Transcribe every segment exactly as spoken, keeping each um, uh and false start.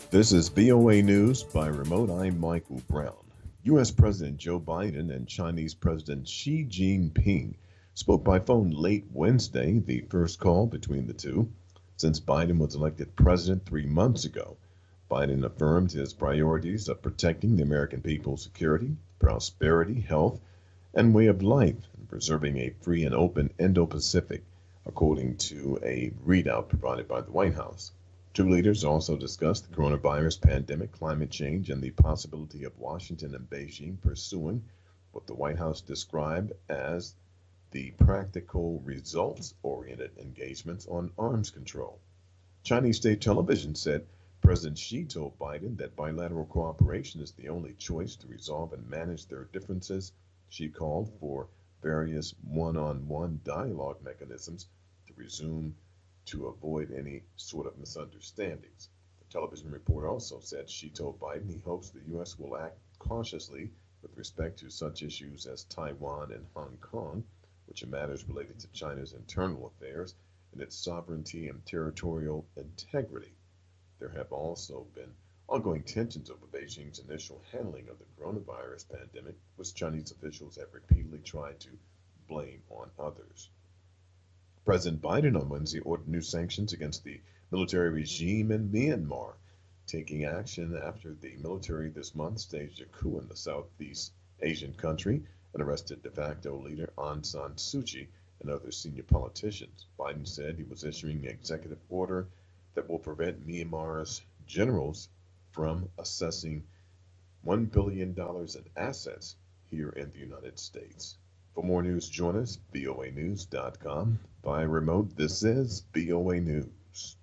This is V O A News by remote. I'm Michael Brown. U S. President Joe Biden and Chinese President Xi Jinping spoke by phone late Wednesday, the first call between the two since Biden was elected president three months ago. Biden affirmed his priorities of protecting the American people's security, prosperity, health, and way of life, and preserving a free and open Indo-Pacific, according to a readout provided by the White House. Two leaders also discussed the coronavirus pandemic, climate change, and the possibility of Washington and Beijing pursuing what the White House described as the practical results-oriented engagements on arms control. Chinese state television said President Xi told Biden that bilateral cooperation is the only choice to resolve and manage their differences. Xi called for various one-on-one dialogue mechanisms to resume to avoid any sort of misunderstandings. The television report also said Xi told Biden he hopes the U S will act cautiously with respect to such issues as Taiwan and Hong Kong, which are matters related to China's internal affairs and its sovereignty and territorial integrity. There have also been ongoing tensions over Beijing's initial handling of the coronavirus pandemic, which Chinese officials have repeatedly tried to blame on others. President Biden on Wednesday ordered new sanctions against the military regime in Myanmar, taking action after the military this month staged a coup in the Southeast Asian country and arrested de facto leader Aung San Suu Kyi and other senior politicians. Biden said he was issuing an executive order that will prevent Myanmar's generals from assessing one billion dollars in assets here in the United States. For more news, join us, V O A news dot com. By remote, this is V O A News.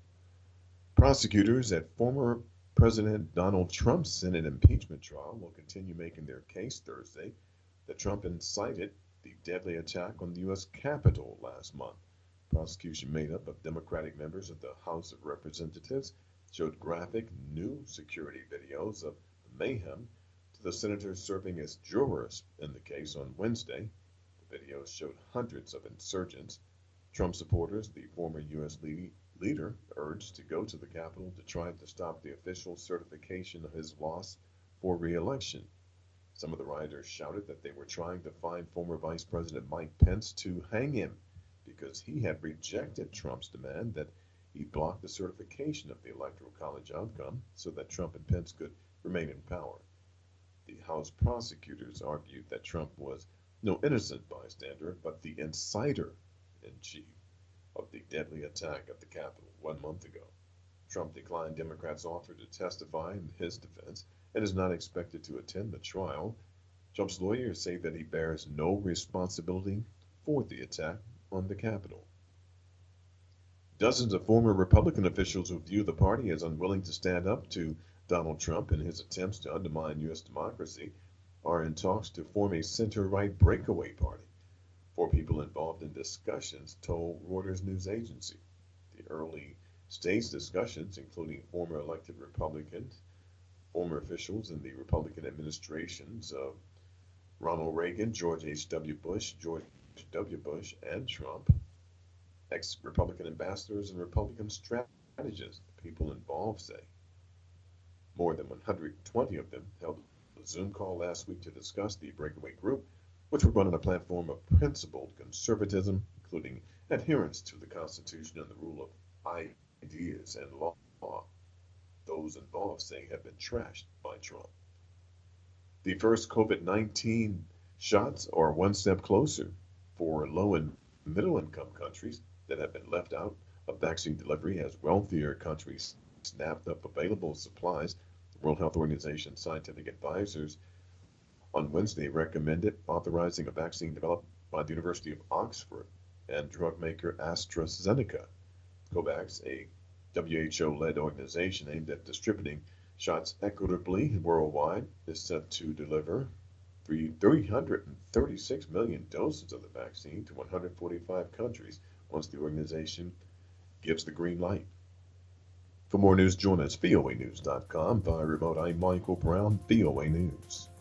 Prosecutors at former President Donald Trump's Senate impeachment trial will continue making their case Thursday that Trump incited the deadly attack on the U S Capitol last month. Prosecution made up of Democratic members of the House of Representatives showed graphic new security videos of the mayhem to the senators serving as jurors in the case on Wednesday. The videos showed hundreds of insurgents. Trump supporters, the former U S leader, urged to go to the Capitol to try to stop the official certification of his loss for re-election. Some of the rioters shouted that they were trying to find former Vice President Mike Pence to hang him because he had rejected Trump's demand that he block the certification of the Electoral College outcome so that Trump and Pence could remain in power. The House prosecutors argued that Trump was no innocent bystander, but the inciter-in-chief of the deadly attack at the Capitol one month ago. Trump declined Democrats' offer to testify in his defense and is not expected to attend the trial. Trump's lawyers say that he bears no responsibility for the attack on the Capitol. Dozens of former Republican officials who view the party as unwilling to stand up to Donald Trump in his attempts to undermine U S democracy are in talks to form a center-right breakaway party. Four people involved in discussions told Reuters news agency. The early stage discussions, including former elected Republicans, former officials in the Republican administrations of Ronald Reagan, George H W. Bush, George W. Bush, and Trump, ex-Republican ambassadors and Republican strategists, the people involved say. More than one hundred twenty of them held a Zoom call last week to discuss the breakaway group, which would run on a platform of principled conservatism, including adherence to the Constitution and the rule of ideas and law. Those involved say have been trashed by Trump. The first COVID nineteen shots are one step closer for low and middle income countries that have been left out of vaccine delivery as wealthier countries snapped up available supplies. The World Health Organization scientific advisors on Wednesday recommended authorizing a vaccine developed by the University of Oxford and drug maker AstraZeneca. COVAX, a W H O-led organization aimed at distributing shots equitably worldwide, is set to deliver three hundred thirty-six million doses of the vaccine to one hundred forty-five countries once the organization gives the green light. For more news, join us, V O A news dot com. By remote, I'm Michael Brown, V O A News.